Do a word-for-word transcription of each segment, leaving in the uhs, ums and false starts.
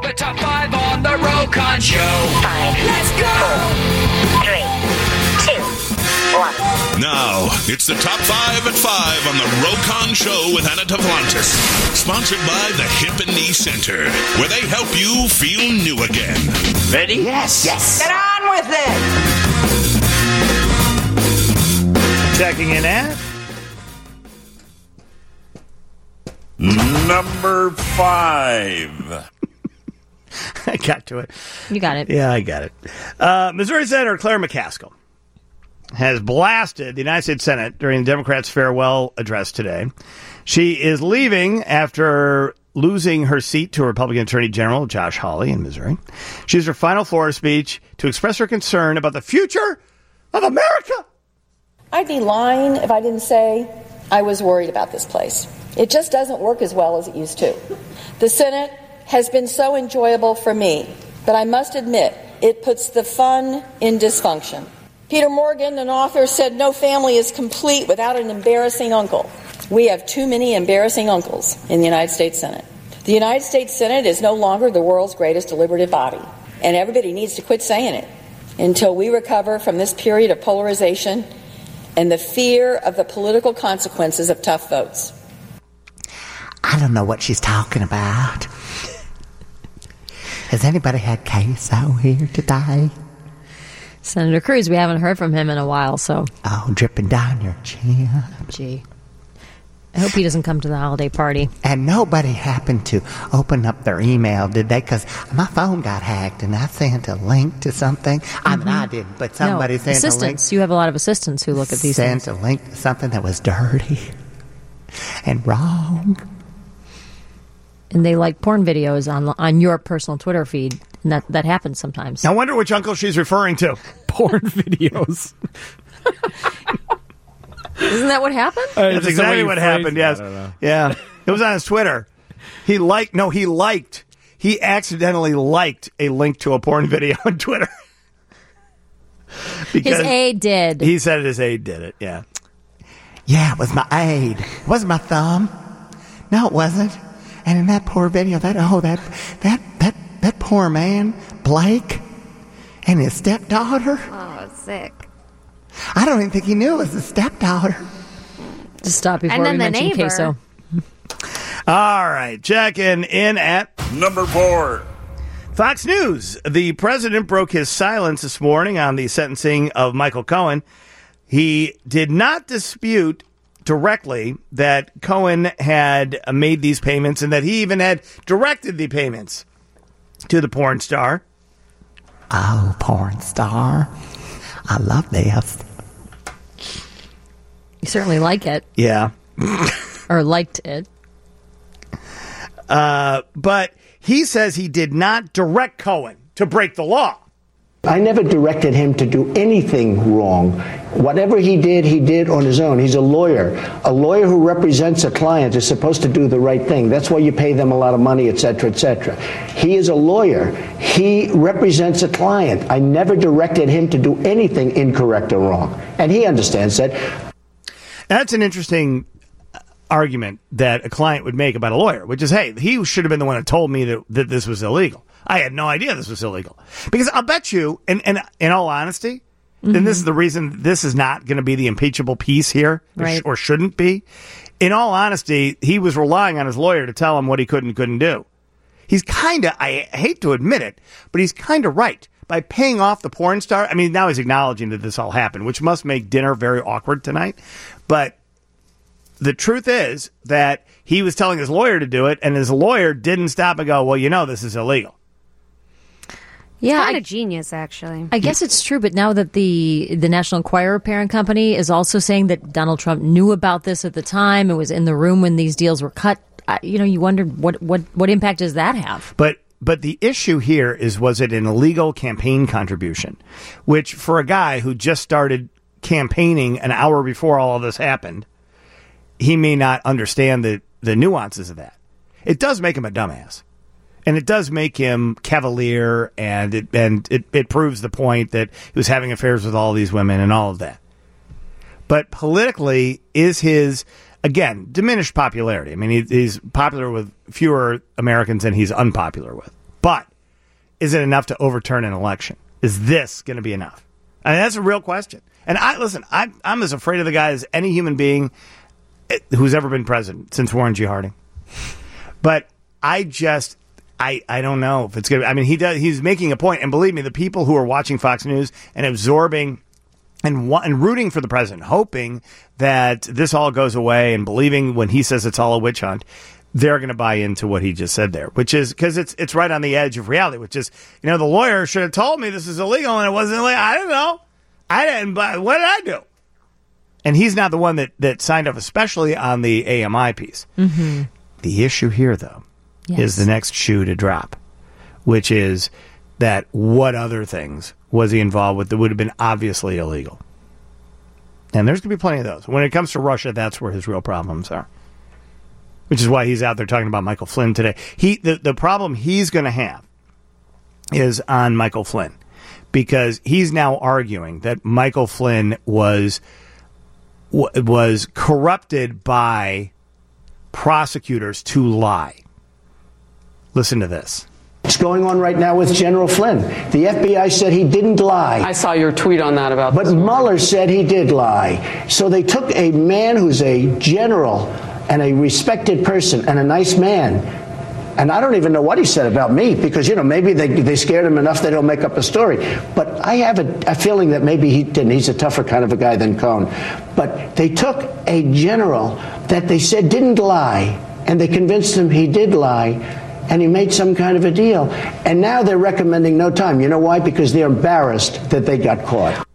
The top five on the Rokon Show. Five. Let's go. Four, three, two, one. Now, it's the top five at five on the Rokon Show with Anna Tavlantis. Sponsored by the Hip and Knee Center, where they help you feel new again. Ready? Yes. Yes. Get on with it. Checking in at number five. I got to it. You got it. Yeah, I got it. Uh, Missouri Senator Claire McCaskill has blasted the United States Senate during the Democrats' farewell address today. She is leaving after losing her seat to Republican Attorney General Josh Hawley in Missouri. She used her final floor speech to express her concern about the future of America. I'd be lying if I didn't say I was worried about this place. It just doesn't work as well as it used to. The Senate has been so enjoyable for me, but I must admit, it puts the fun in dysfunction. Peter Morgan, an author, said no family is complete without an embarrassing uncle. We have too many embarrassing uncles in the United States Senate. The United States Senate is no longer the world's greatest deliberative body, and everybody needs to quit saying it until we recover from this period of polarization and the fear of the political consequences of tough votes. I don't know what she's talking about. Has anybody had queso here today? Senator Cruz, we haven't heard from him in a while, so. Oh, dripping down your chin. Gee. I hope he doesn't come to the holiday party. And nobody happened to open up their email, did they? Because my phone got hacked and I sent a link to something. Mm-hmm. I mean, I didn't, but somebody no, sent assistants. a link. You have a lot of assistants who look at these sent things. Sent a link to something that was dirty and wrong. And they like porn videos on on your personal Twitter feed. And that, that happens sometimes. I wonder which uncle she's referring to. Porn videos. Isn't that what happened? Uh, That's exactly what happened, yes. Yeah. It was on his Twitter. He liked, no, he liked, he accidentally liked a link to a porn video on Twitter. His aide did. He said his aide did it, yeah. Yeah, it was my aide. It wasn't my thumb. No, it wasn't. And in that poor video, that, oh, that, that, that, that poor man, Blake, and his stepdaughter. Oh, sick. I don't even think he knew it was his stepdaughter. Just stop before and then we the mention neighbor. queso. All right, checking in at number four. Fox News. The president broke his silence this morning on the sentencing of Michael Cohen. He did not dispute directly that Cohen had made these payments and that he even had directed the payments to the porn star. Oh, porn star. I love this. You certainly like it. Yeah. Or liked it. Uh, but he says he did not direct Cohen to break the law. I never directed him to do anything wrong. Whatever he did, he did on his own. He's a lawyer. A lawyer who represents a client is supposed to do the right thing. That's why you pay them a lot of money, et cetera, et cetera. He is a lawyer. He represents a client. I never directed him to do anything incorrect or wrong. And he understands that. That's an interesting argument that a client would make about a lawyer, which is, hey, he should have been the one that told me that, that this was illegal. I had no idea this was illegal. Because I'll bet you, and, and in all honesty, mm-hmm. and this is the reason this is not going to be the impeachable piece here, right. or, sh- or shouldn't be. In all honesty, he was relying on his lawyer to tell him what he could and couldn't do. He's kind of, I hate to admit it, but he's kind of right. By paying off the porn star, I mean, now he's acknowledging that this all happened, which must make dinner very awkward tonight. But the truth is that he was telling his lawyer to do it, and his lawyer didn't stop and go, well, you know, this is illegal. Yeah, kind of genius, actually. I guess it's true, but now that the the National Enquirer parent company is also saying that Donald Trump knew about this at the time and was in the room when these deals were cut, I, you know, you wonder what, what, what impact does that have? But but the issue here is, was it an illegal campaign contribution? Which, for a guy who just started campaigning an hour before all of this happened, he may not understand the, the nuances of that. It does make him a dumbass. And it does make him cavalier, and it and it, it proves the point that he was having affairs with all these women and all of that. But politically, is his, again, diminished popularity. I mean, he, he's popular with fewer Americans than he's unpopular with. But is it enough to overturn an election? Is this going to be enough? I mean, that's a real question. And I listen, I, I'm as afraid of the guy as any human being who's ever been president since Warren G. Harding. But I just, I, I don't know if it's going to, I mean, he does, he's making a point, and believe me, the people who are watching Fox News and absorbing and, and rooting for the president, hoping that this all goes away and believing when he says it's all a witch hunt, they're going to buy into what he just said there, which is because it's it's right on the edge of reality, which is, you know, the lawyer should have told me this is illegal and it wasn't illegal. I don't know. I didn't, but what did I do? And he's not the one that, that signed up, especially on the A M I piece. Mm-hmm. The issue here, though, yes. is the next shoe to drop, which is that what other things was he involved with that would have been obviously illegal? And there's going to be plenty of those. When it comes to Russia, that's where his real problems are. Which is why he's out there talking about Michael Flynn today. He the, the problem he's going to have is on Michael Flynn, because he's now arguing that Michael Flynn was was corrupted by prosecutors to lie. Listen to this. What's going on right now with General Flynn? The F B I said he didn't lie. I saw your tweet on that about But Mueller said he did lie. So they took a man who's a general and a respected person and a nice man. And I don't even know what he said about me, because, you know, maybe they they scared him enough they don't make up a story. But I have a, a feeling that maybe he didn't. He's a tougher kind of a guy than Cohn. But they took a general that they said didn't lie, and they convinced him he did lie, and he made some kind of a deal. And now they're recommending no time. You know why? Because they're embarrassed that they got caught.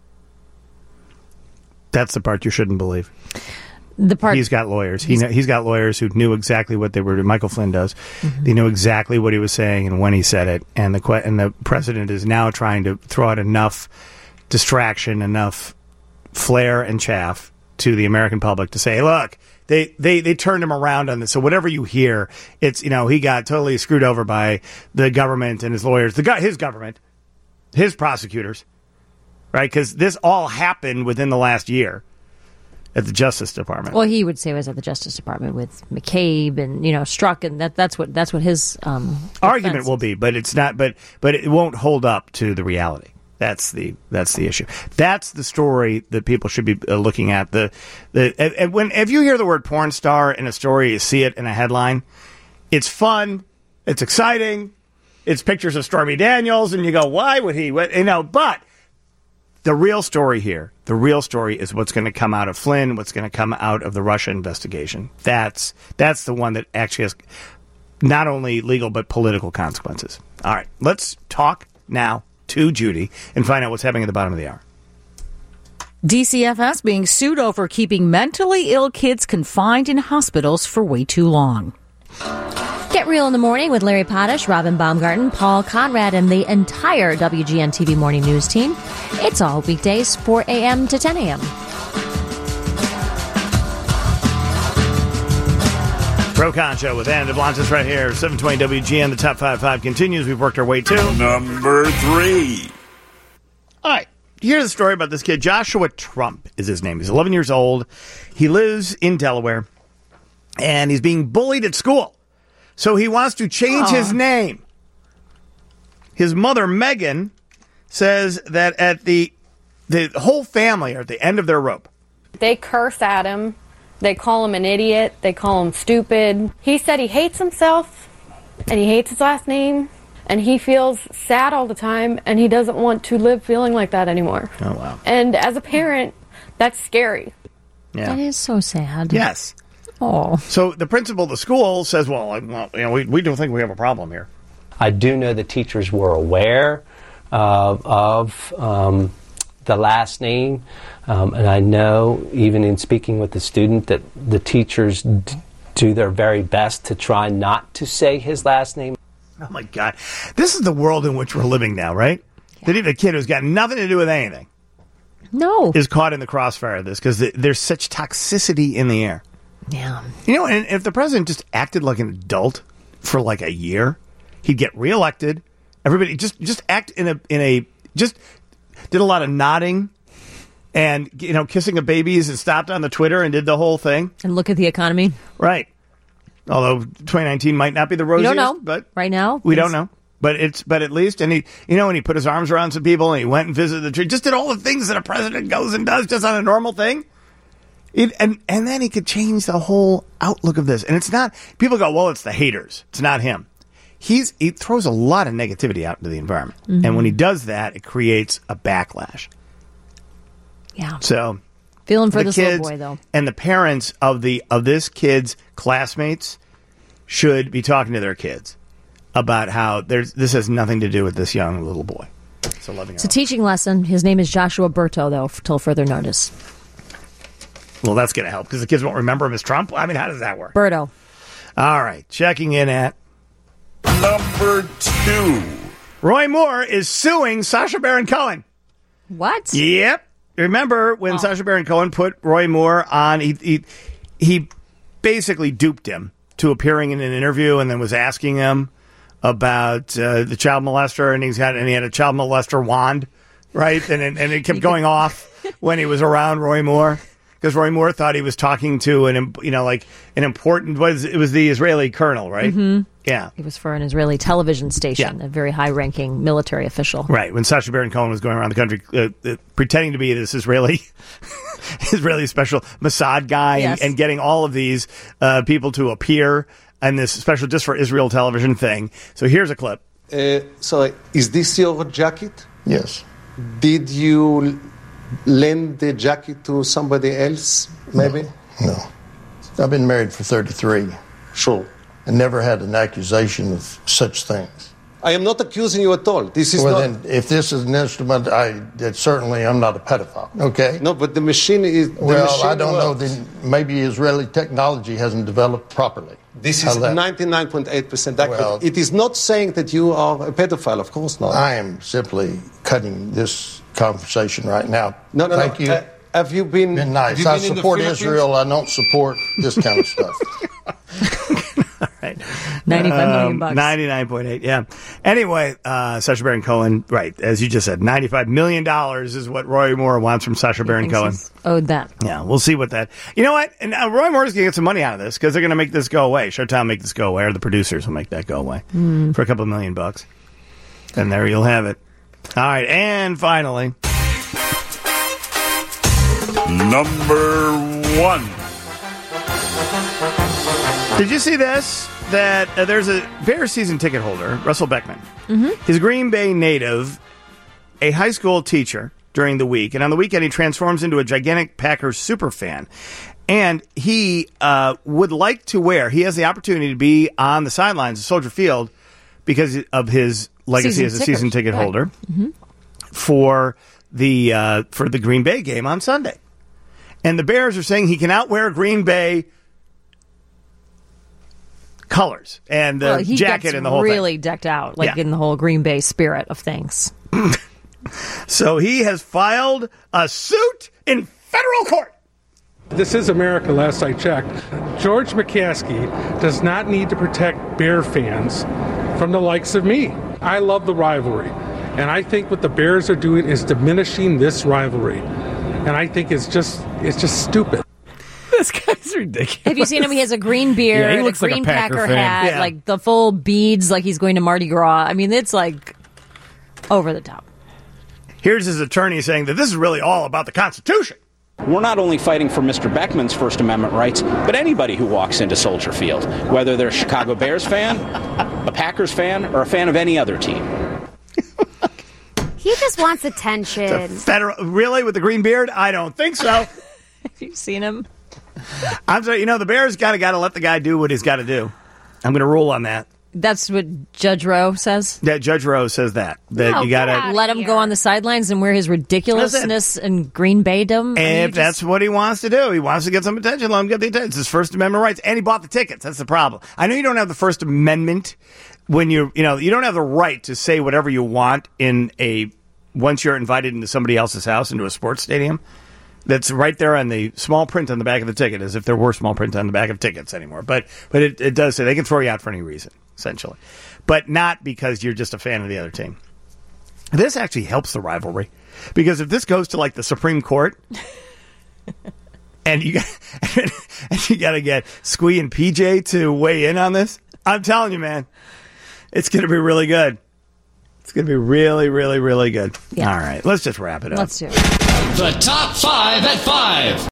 That's the part you shouldn't believe. The part he's got lawyers. He he's got lawyers who knew exactly what they were doing. Michael Flynn does. Mm-hmm. They knew exactly what he was saying and when he said it. And the and the president is now trying to throw out enough distraction, enough flair and chaff to the American public to say, look, they, they, they turned him around on this. So whatever you hear, it's, you know, he got totally screwed over by the government and his lawyers, the his government, his prosecutors, right? Because this all happened within the last year. At the Justice Department. Well, he would say it was at the Justice Department with McCabe and, you know, Strzok, and that that's what that's what his um, argument will be. But it's not. But but it won't hold up to the reality. That's the that's the issue. That's the story that people should be uh, looking at. The the and, and when if you hear the word porn star in a story, you see it in a headline. It's fun. It's exciting. It's pictures of Stormy Daniels, and you go, why would he? What, you know, but. The real story here, the real story is what's going to come out of Flynn, what's going to come out of the Russia investigation. That's that's the one that actually has not only legal but political consequences. All right, let's talk now to Judy and find out what's happening at the bottom of the hour. D C F S being sued over keeping mentally ill kids confined in hospitals for way too long. Get Real in the Morning with Larry Potash, Robin Baumgarten, Paul Conrad, and the entire W G N T V Morning News team. It's all weekdays, four a.m. to ten a.m. Pro Con Show with Anna DeBlantis right here, seven twenty W G N. The Top five five continues. We've worked our way to number three. All right. Here's the story about this kid. Joshua Trump is his name. He's eleven years old. He lives in Delaware, and he's being bullied at school. So he wants to change Aww. his name. His mother, Megan, says that at the the whole family are at the end of their rope. They curse at him. They call him an idiot. They call him stupid. He said he hates himself, and he hates his last name, and he feels sad all the time, and he doesn't want to live feeling like that anymore. Oh, wow. And as a parent, that's scary. Yeah. That is so sad. Yes. Oh. So the principal of the school says, well, well you know, we, we don't think we have a problem here. I do know the teachers were aware uh, of um, the last name, um, and I know, even in speaking with the student, that the teachers d- do their very best to try not to say his last name. Oh, my God. This is the world in which we're living now, right? Yeah. That even a kid who's got nothing to do with anything no. is caught in the crossfire of this because th- there's such toxicity in the air. Yeah. You know, and if the president just acted like an adult for like a year, he'd get reelected. Everybody just just act in a in a just did a lot of nodding and, you know, kissing of babies and stopped on the Twitter and did the whole thing. And look at the economy. Right. Although twenty nineteen might not be the rosiest. We don't know. But right now, we don't know. But it's but at least, and he, you know, when he put his arms around some people and he went and visited the tree, just did all the things that a president goes and does just on a normal thing. It, and and then he could change the whole outlook of this. And it's not, people go, well, it's the haters. It's not him. He's he throws a lot of negativity out into the environment. Mm-hmm. And when he does that, it creates a backlash. Yeah. So feeling for the this kids little boy, though. And the parents of the of this kid's classmates should be talking to their kids about how there's this has nothing to do with this young little boy. It's a loving. It's a teaching lesson. His name is Joshua Berto, though, till further notice. Well, that's going to help because the kids won't remember him as Trump. I mean, how does that work? Berto. All right, checking in at number two. Roy Moore is suing Sacha Baron Cohen. What? Yep. Remember when oh. Sacha Baron Cohen put Roy Moore on? He, he he basically duped him to appearing in an interview, and then was asking him about uh, the child molester, and he's had and he had a child molester wand, right? And and, and it kept going off when he was around Roy Moore because Roy Moore thought he was talking to an you know like an important was it was the Israeli colonel, right? Mm-hmm. Yeah, it was for an Israeli television station, yeah. a very high-ranking military official. Right when Sacha Baron Cohen was going around the country uh, uh, pretending to be this Israeli. Israeli special Mossad guy yes. and, and getting all of these uh, people to appear in this special just for Israel television thing. So here's a clip. Uh, so is this your jacket? Yes. Did you lend the jacket to somebody else, maybe? No. no. I've been married for thirty-three. Sure. And never had an accusation of such things. I am not accusing you at all. This is well, not... then, if this is an instrument, I it, certainly I'm not a pedophile. Okay. No, but the machine is. The well, machine I don't works. know. Then maybe Israeli technology hasn't developed properly. This is ninety-nine point eight percent accurate. Well, it is not saying that you are a pedophile. Of course not. I am simply cutting this conversation right now. No, no, Thank no. you. Uh, have you been? Been nice. You I been support Israel. I don't support this kind of stuff. All right. ninety-five um, million bucks. ninety-nine point eight, yeah. Anyway, uh, Sacha Baron Cohen, right, as you just said, ninety-five million dollars is what Roy Moore wants from Sacha Baron Cohen. Owed that. Yeah, we'll see what that... You know what? And uh, Roy Moore's going to get some money out of this because they're going to make this go away. Showtime make this go away, or the producers will make that go away mm. for a couple of million bucks. And there you'll have it. All right, and finally... Number one. Did you see this? That uh, there's a Bears season ticket holder, Russell Beckman. Mm-hmm. He's a Green Bay native, a high school teacher during the week. And on the weekend, he transforms into a gigantic Packers super fan. And he uh, would like to wear, he has the opportunity to be on the sidelines of Soldier Field because of his legacy season as a tickers. season ticket right. holder mm-hmm. for the uh, for the Green Bay game on Sunday. And the Bears are saying he can outwear Green Bay colors and the well, he jacket gets and the whole really thing. decked out, like Yeah. in the whole Green Bay spirit of things. So he has filed a suit in federal court. This is America, last I checked. George McCaskey does not need to protect Bear fans from the likes of me. I love the rivalry. And I think what the Bears are doing is diminishing this rivalry. And I think it's just it's just stupid. This guy's ridiculous. Have you seen him? He has a green beard, Yeah, he looks a green like a Packer Packer fan. hat, Yeah. like the full beads, like he's going to Mardi Gras. I mean, it's like over the top. Here's his attorney saying that this is really all about the Constitution. We're not only fighting for Mister Beckman's First Amendment rights, but anybody who walks into Soldier Field, whether they're a Chicago Bears fan, a Packers fan, or a fan of any other team. He just wants attention. Federal, really, with the green beard? I don't think so. Have you seen him? I'm sorry, you know, the Bears got to got to let the guy do what he's got to do. I'm going to rule on that. That's what Judge Rowe says? That Judge Rowe says that. That No, you got get to let him go on the sidelines and wear his ridiculousness and Green Baydom. I mean, If you that's just- what he wants to do, he wants to get some attention, let him get the attention. It's his First Amendment rights, and he bought the tickets. That's the problem. I know you don't have the First Amendment when you're, you know, you don't have the right to say whatever you want in a, once you're invited into somebody else's house, into a sports stadium. That's right there on the small print on the back of the ticket, as if there were small print on the back of tickets anymore. But but it, it does say they can throw you out for any reason, essentially. But not because you're just a fan of the other team. This actually helps the rivalry. Because if this goes to, like, the Supreme Court, and you got, and you got to get Squee and P J to weigh in on this, I'm telling you, man, it's going to be really good. It's going to be really, really, really good. Yeah. All right. Let's just wrap it up. Let's do it. The top five at five.